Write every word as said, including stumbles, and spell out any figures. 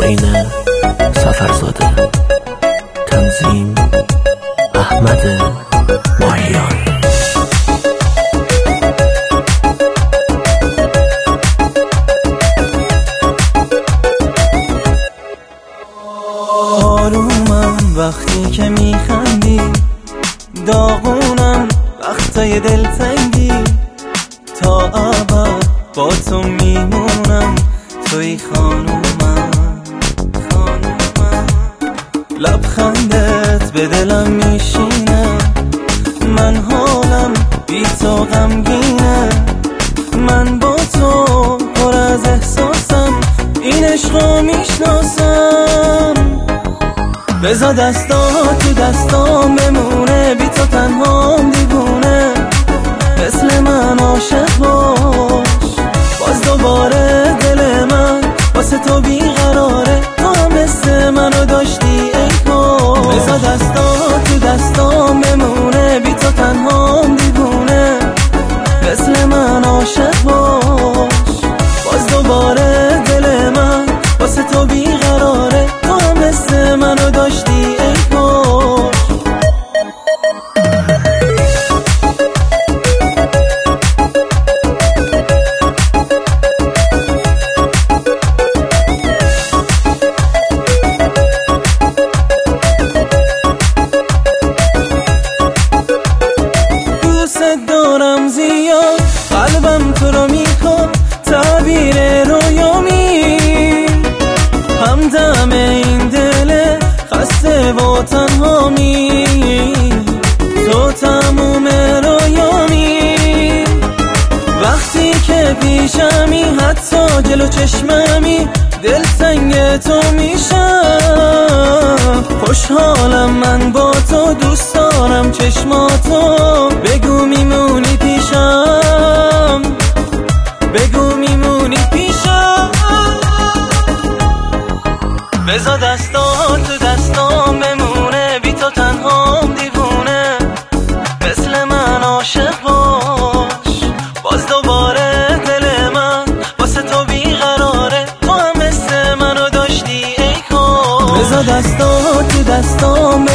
معین سفرزاده، تنظیم احمد ماهیان. آرومم وقتی که میخندی، داغونم وقتای دلتنگی، تا ابد با تو میمونم، توی خانومم خانومم. لبخندت به دلم میشینه، من حالم بی تو غمگینه، من با تو پر از احساسم، این عشقو میشناسم. بذار دستات تو دستام بمونه، بی تو تنهام دیوونه، مثل من عاشق باش، باز دوباره دل من واسه تو بیقراره، تو هم مثل منو داشتی ای کاش. بذار دستات تو دستام بمونه، بی تو تنهام دیوونه، مثل من عاشق باش، باز دوباره دل من واسه تو بیقراره، تو هم مثل منو داشتی ای کاش. دوست دارم زیاد، قلبم تو رو میکن تعبیر رویامی، همدم این دل خسته و تنهامی، تو تموم رویامی، وقتی که پیشمی حتی جلو چشممی، دلتنگ تو میشم، خوشحالم من با تو، دوست دارم چشماتو، بگو میمونی پیشم، بگو میمونی پیشم. بذار دستات تو دستام بمونه، بی تو تنهام دیوونه، مثل من عاشق باش، باز دوباره دل من واسه تو بیقراره، تو هم مثل منو داشتی ای کاش. بذار دستات تو دستام